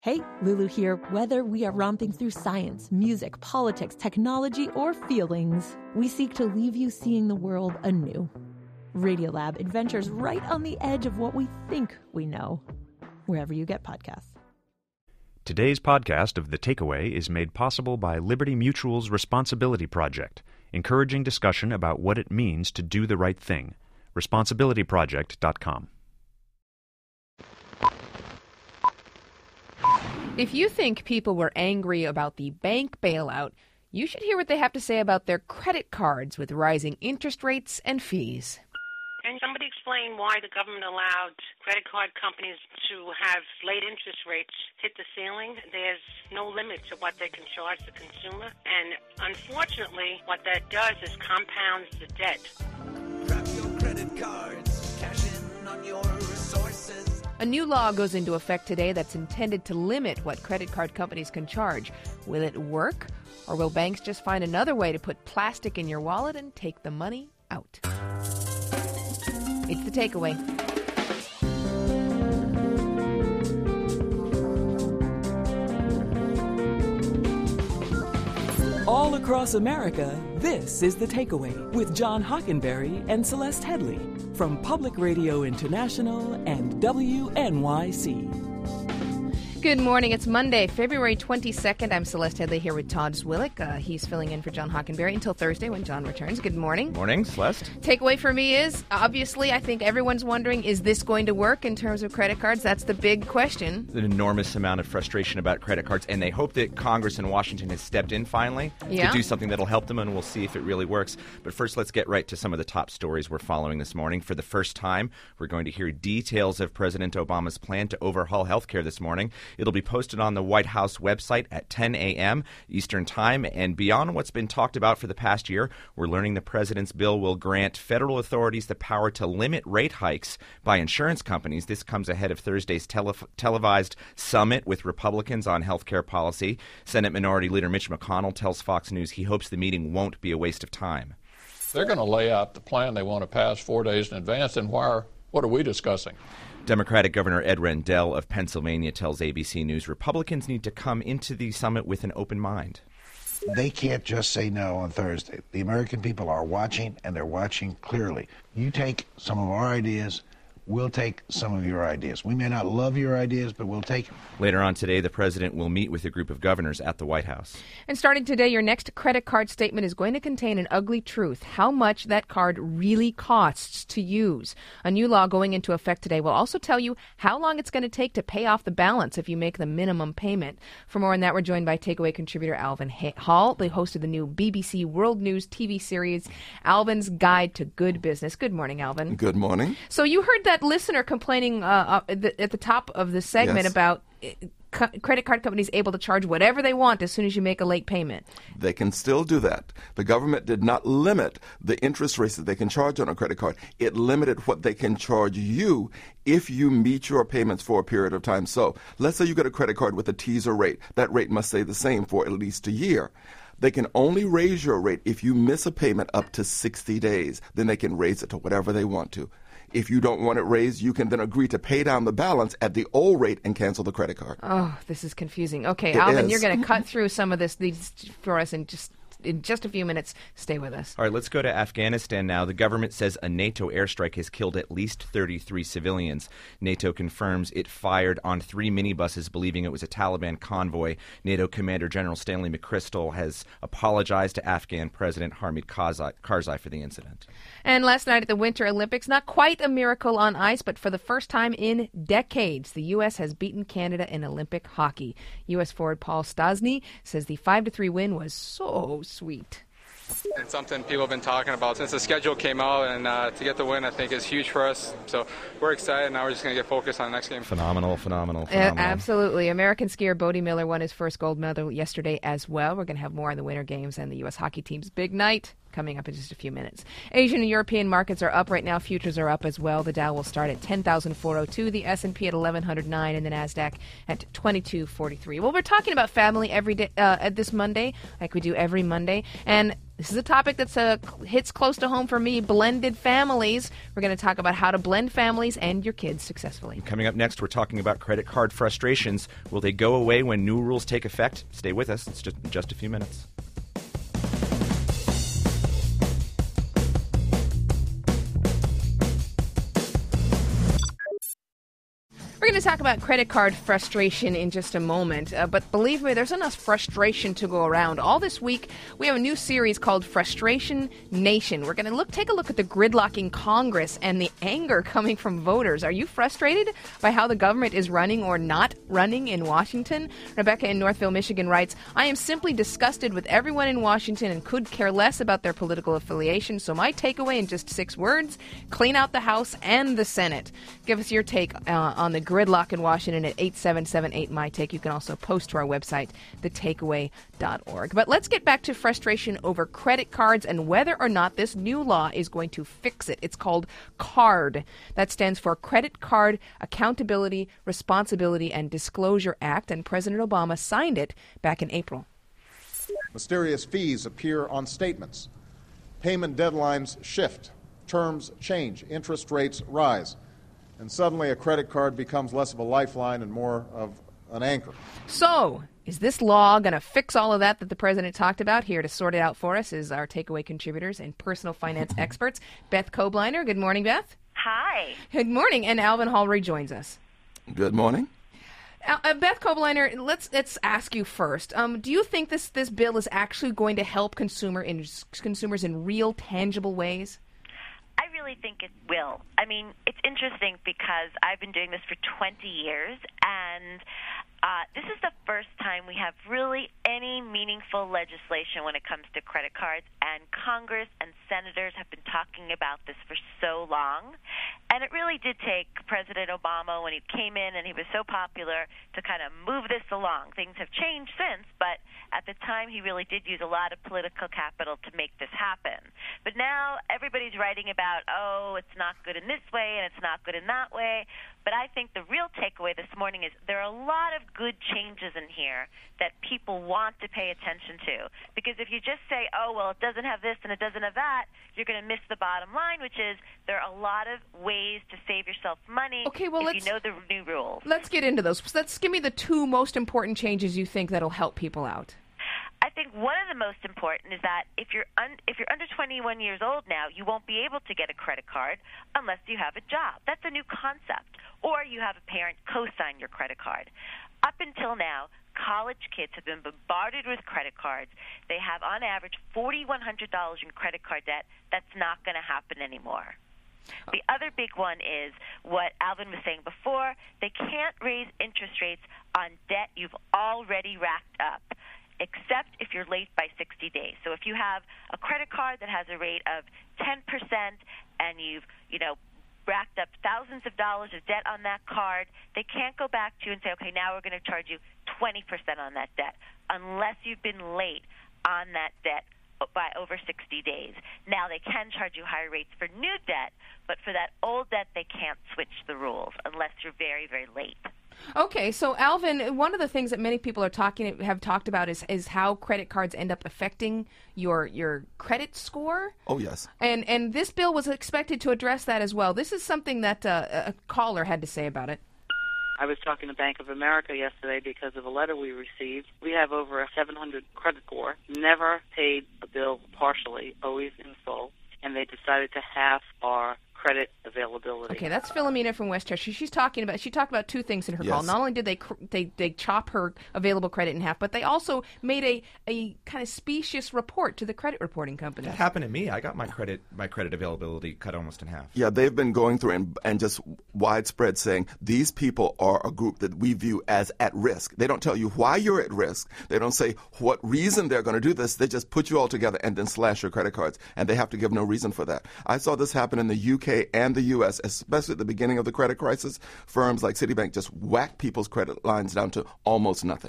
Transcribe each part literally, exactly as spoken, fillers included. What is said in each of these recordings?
Hey, Lulu here. Whether we are romping through science, music, politics, technology, or feelings, we seek to leave you seeing the world anew. Radiolab adventures right on the edge of what we think we know, wherever you get podcasts. Today's podcast of The Takeaway is made possible by Liberty Mutual's Responsibility Project, encouraging discussion about what it means to do the right thing. responsibility project dot com. If you think people were angry about the bank bailout, you should hear what they have to say about their credit cards with rising interest rates and fees. Can somebody explain why the government allowed credit card companies to have late interest rates hit the ceiling? There's no limit to what they can charge the consumer. And unfortunately, what that does is compounds the debt. Grab your credit cards, cash in on your resources. A new law goes into effect today that's intended to limit what credit card companies can charge. Will it work? Or will banks just find another way to put plastic in your wallet and take the money out? It's The Takeaway. All across America, this is The Takeaway with John Hockenberry and Celeste Headley from Public Radio International and W N Y C. Good morning. It's Monday, February twenty-second. I'm Celeste Headley here with Todd Zwillick. Uh, he's filling in for John Hockenberry until Thursday when John returns. Good morning. Morning, Celeste. Takeaway for me is, obviously, I think everyone's wondering, is this going to work in terms of credit cards? That's the big question. An enormous amount of frustration about credit cards, and they hope that Congress in Washington has stepped in finally yeah. to do something that'll help them, and we'll see if it really works. But first, let's get right to some of the top stories we're following this morning. For the first time, we're going to hear details of President Obama's plan to overhaul health care this morning. It'll be posted on the White House website at ten a.m. Eastern Time. And beyond what's been talked about for the past year, we're learning the president's bill will grant federal authorities the power to limit rate hikes by insurance companies. This comes ahead of Thursday's tele- televised summit with Republicans on health care policy. Senate Minority Leader Mitch McConnell tells Fox News he hopes the meeting won't be a waste of time. They're going to lay out the plan they want to pass four days in advance, and why are, what are we discussing? Democratic Governor Ed Rendell of Pennsylvania tells A B C News Republicans need to come into the summit with an open mind. They can't just say no on Thursday. The American people are watching, and they're watching clearly. You take some of our ideas, we'll take some of your ideas. We may not love your ideas, but we'll take them. Later on today, the president will meet with a group of governors at the White House. And starting today, your next credit card statement is going to contain an ugly truth, how much that card really costs to use. A new law going into effect today will also tell you how long it's going to take to pay off the balance if you make the minimum payment. For more on that, we're joined by Takeaway contributor Alvin Hall, the host of the new B B C World News T V series, Alvin's Guide to Good Business. Good morning, Alvin. Good morning. So you heard that listener complaining uh, at, the, at the top of the segment yes. about uh, credit card companies able to charge whatever they want as soon as you make a late payment. They can still do that. The government did not limit the interest rates that they can charge on a credit card. It limited what they can charge you if you meet your payments for a period of time. So let's say you get a credit card with a teaser rate. That rate must stay the same for at least a year. They can only raise your rate if you miss a payment up to sixty days. Then they can raise it to whatever they want to. If you don't want it raised, you can then agree to pay down the balance at the old rate and cancel the credit card. Oh, this is confusing. Okay, it Alvin, is. you're going to cut through some of this these for us and just in just a few minutes. Stay with us. All right, let's go to Afghanistan now. The government says a NATO airstrike has killed at least thirty-three civilians. NATO confirms it fired on three minibuses, believing it was a Taliban convoy. NATO Commander General Stanley McChrystal has apologized to Afghan President Hamid Karzai, Karzai for the incident. And last night at the Winter Olympics, not quite a miracle on ice, but for the first time in decades, the U S has beaten Canada in Olympic hockey. U S forward Paul Stastny says the five to three win was so sweet. It's something people have been talking about since the schedule came out, and uh, to get the win, I think, is huge for us. So we're excited. Now we're just going to get focused on the next game. Phenomenal, phenomenal, phenomenal. Uh, absolutely. American skier Bodie Miller won his first gold medal yesterday as well. We're going to have more on the Winter Games and the U S hockey team's big night coming up in just a few minutes. Asian and European markets are up right now. Futures are up as well. The Dow will start at ten thousand four hundred two, the S and P at eleven oh nine, and the NASDAQ at twenty-two forty-three. Well, we're talking about family every day uh, this Monday, like we do every Monday, and this is a topic that uh, hits close to home for me, blended families. We're going to talk about how to blend families and your kids successfully. Coming up next, we're talking about credit card frustrations. Will they go away when new rules take effect? Stay with us. It's just, just a few minutes. We're going to talk about credit card frustration in just a moment, uh, but believe me, there's enough frustration to go around. All this week, we have a new series called Frustration Nation. We're going to look, take a look at the gridlock in Congress and the anger coming from voters. Are you frustrated by how the government is running or not running in Washington? Rebecca in Northville, Michigan writes, I am simply disgusted with everyone in Washington and could care less about their political affiliation, so my takeaway in just six words, clean out the House and the Senate. Give us your take uh, on the gridlock in Washington at eight seven seven eight, M Y Take. You can also post to our website, the takeaway dot org. But let's get back to frustration over credit cards and whether or not this new law is going to fix it. It's called CARD. That stands for Credit Card Accountability, Responsibility, and Disclosure Act, and President Obama signed it back in April. Mysterious fees appear on statements. Payment deadlines shift. Terms change. Interest rates rise. And suddenly a credit card becomes less of a lifeline and more of an anchor. So, is this law going to fix all of that that the president talked about? Here to sort it out for us is our takeaway contributors and personal finance experts, Beth Kobliner. Good morning, Beth. Hi. Good morning. And Alvin Hall rejoins us. Good morning. Uh, Beth Kobliner, let's let's ask you first. Um, do you think this, this bill is actually going to help consumer in, consumers in real, tangible ways? I really think it will. I mean, it's interesting because I've been doing this for twenty years, and uh, this is the first time we have really any meaningful legislation when it comes to credit cards, and Congress and senators have been talking about this for so long. And it really did take President Obama, when he came in and he was so popular, to kind of move this along. Things have changed since, but at the time he really did use a lot of political capital to make this happen. But now everybody's writing about, oh, it's not good in this way and it's not good in that way. But I think the real takeaway this morning is there are a lot of good changes in here that people want to pay attention to. Because if you just say, oh, well, it doesn't have this and it doesn't have that, you're going to miss the bottom line, which is there are a lot of ways to save yourself money okay, well, if you know the new rules. Let's get into those. Let's give me the two most important changes you think that'll help people out. I think one of the most important is that if you're un- if you're under twenty-one years old now, you won't be able to get a credit card unless you have a job. That's a new concept. Or you have a parent co-sign your credit card. Up until now, college kids have been bombarded with credit cards. They have, on average, four thousand one hundred dollars in credit card debt. That's not going to happen anymore. The other big one is what Alvin was saying before. They can't raise interest rates on debt you've already racked up, except if you're late by sixty days. So if you have a credit card that has a rate of ten percent and you've, you know, racked up thousands of dollars of debt on that card, they can't go back to you and say, okay, now we're going to charge you twenty percent on that debt, unless you've been late on that debt by over sixty days. Now they can charge you higher rates for new debt, but for that old debt, they can't switch the rules unless you're very, very late. Okay, so Alvin, one of the things that many people are talking have talked about is is how credit cards end up affecting your your credit score. Oh yes, and and this bill was expected to address that as well. This is something that uh, a caller had to say about it. I was talking to Bank of America yesterday because of a letter we received. We have over a seven hundred credit score, never paid a bill partially, always in full, and they decided to half our credit availability. Okay, that's Philomena from Westchester. She's talking about. She talked about two things in her yes. call. Not only did they they they chop her available credit in half, but they also made a, a kind of specious report to the credit reporting company. That happened to me. I got my credit my credit availability cut almost in half. Yeah, they've been going through and, and just widespread saying these people are a group that we view as at risk. They don't tell you why you're at risk. They don't say what reason they're going to do this. They just put you all together and then slash your credit cards, and they have to give no reason for that. I saw this happen in the U K and the U S, especially at the beginning of the credit crisis. Firms like Citibank just whacked people's credit lines down to almost nothing.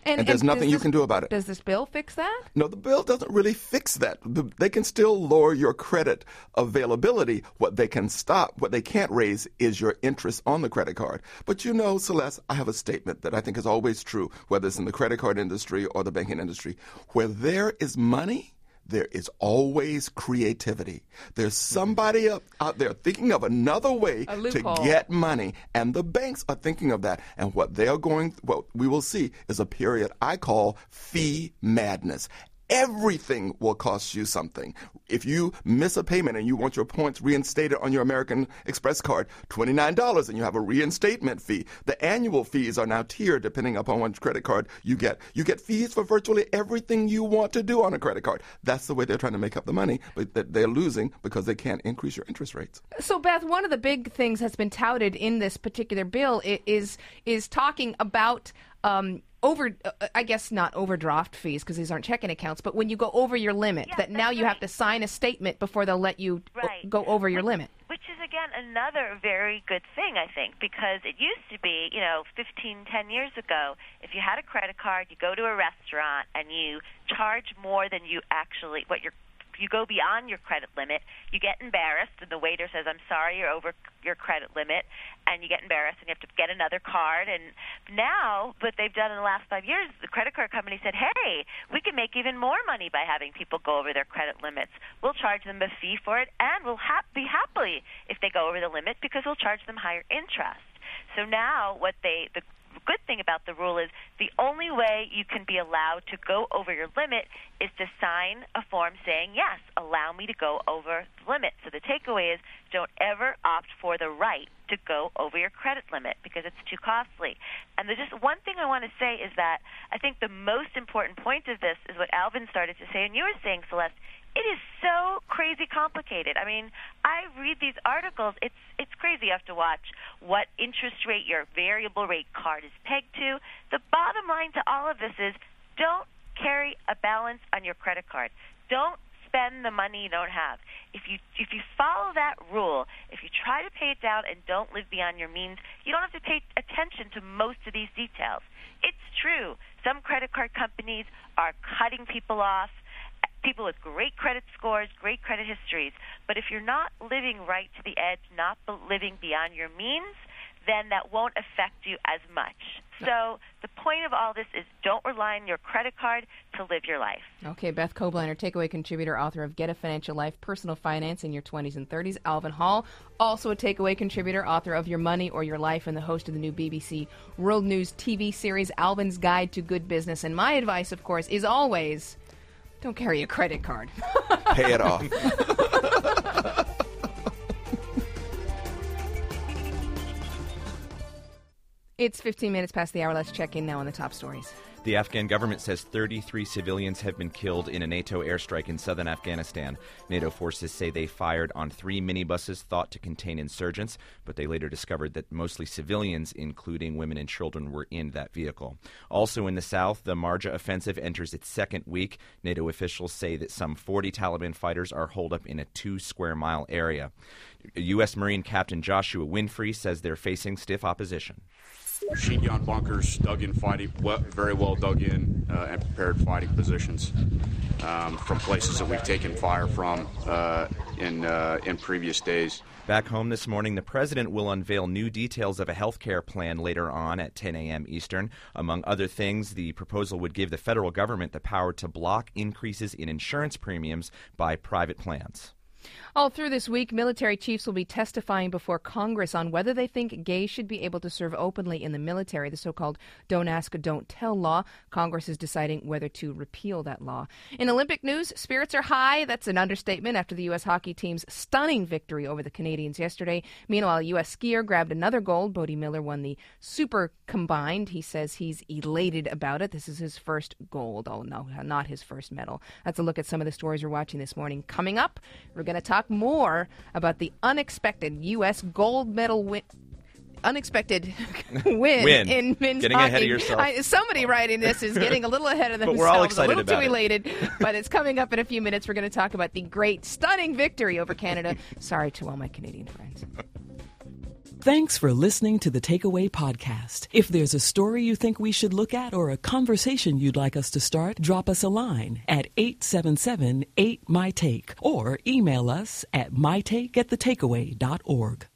And, And- there's and nothing does you this- can do about it. Does this bill fix that? No, the bill doesn't really fix that. The, they can still lower your credit availability. What they can stop, what they can't raise is your interest on the credit card. But you know, Celeste, I have a statement that I think is always true, whether it's in the credit card industry or the banking industry. Where there is money, there is always creativity. There's somebody up, out there thinking of another way A to loophole. get money, and the banks are thinking of that. And what they are going, what we will see is a period I call fee madness. Everything will cost you something. If you miss a payment and you want your points reinstated on your American Express card, twenty-nine dollars, and you have a reinstatement fee. The annual fees are now tiered depending upon which credit card you get. You get fees for virtually everything you want to do on a credit card. That's the way they're trying to make up the money, but that they're losing because they can't increase your interest rates. So, Beth, one of the big things that's been touted in this particular bill i- is is talking about um, over, uh, I guess not overdraft fees because these aren't checking accounts, but when you go over your limit, that now you have to sign a statement before they'll let you o- Right. go over your limit. Which is, again, another very good thing, I think, because it used to be, you know, fifteen, ten years ago, if you had a credit card, you go to a restaurant and you charge more than you actually, what your you go beyond your credit limit, you get embarrassed, and the waiter says, I'm sorry, you're over your credit limit, and you get embarrassed, and you have to get another card. And now, what they've done in the last five years, the credit card company said, hey, we can make even more money by having people go over their credit limits. We'll charge them a fee for it, and we'll ha- be happy if they go over the limit because we'll charge them higher interest. So now what they the good thing about the rule is the only way you can be allowed to go over your limit is to sign a form saying, yes, allow me to go over the limit. So the takeaway is don't ever opt for the right to go over your credit limit because it's too costly. And there's just one thing I want to say is that I think the most important point of this is what Alvin started to say, and you were saying, Celeste, it is so crazy complicated. I mean, I read these articles. It's it's crazy. You have to watch what interest rate your variable rate card is pegged to. The bottom line to all of this is don't carry a balance on your credit card. Don't spend the money you don't have. If you if you follow that rule, if you try to pay it down and don't live beyond your means, you don't have to pay attention to most of these details. It's true. Some credit card companies are cutting people off. People with great credit scores, great credit histories. But if you're not living right to the edge, not be- living beyond your means, then that won't affect you as much. So the point of all this is don't rely on your credit card to live your life. Okay, Beth Kobliner, takeaway contributor, author of Get a Financial Life, Personal Finance in Your twenties and thirties. Alvin Hall, also a takeaway contributor, author of Your Money or Your Life and the host of the new B B C World News T V series, Alvin's Guide to Good Business. And my advice, of course, is always don't carry a credit card. Pay it off. It's fifteen minutes past the hour. Let's check in now on the top stories. The Afghan government says thirty-three civilians have been killed in a NATO airstrike in southern Afghanistan. NATO forces say they fired on three minibuses thought to contain insurgents, but they later discovered that mostly civilians, including women and children, were in that vehicle. Also in the south, the Marja offensive enters its second week. NATO officials say that some forty Taliban fighters are holed up in a two-square-mile area. U S Marine Captain Joshua Winfrey says they're facing stiff opposition. Sheet-yawn bunkers, dug-in fighting, well, very well dug in uh, and prepared fighting positions um, from places that we've taken fire from uh, in uh, in previous days. Back home this morning, the president will unveil new details of a health care plan later on at ten a.m. Eastern. Among other things, the proposal would give the federal government the power to block increases in insurance premiums by private plans. All through this week, military chiefs will be testifying before Congress on whether they think gays should be able to serve openly in the military, the so-called Don't Ask, Don't Tell law. Congress is deciding whether to repeal that law. In Olympic news, spirits are high. That's an understatement after the U S hockey team's stunning victory over the Canadians yesterday. Meanwhile, a U S skier grabbed another gold. Bodie Miller won the super combined. He says he's elated about it. This is his first gold. Oh, no, not his first medal. That's a look at some of the stories we're watching this morning. Coming up, we're going to talk more about the unexpected U S gold medal win. Unexpected win, win in men's Getting hockey. ahead of yourself. I, somebody writing this is getting a little ahead of But themselves. we're all excited a little about too it. elated. But it's coming up in a few minutes. We're going to talk about the great, stunning victory over Canada. Sorry to all my Canadian friends. Thanks for listening to the Takeaway Podcast. If there's a story you think we should look at or a conversation you'd like us to start, drop us a line at eight seven seven eight, M Y, T A K E or email us at my take at the takeaway dot org.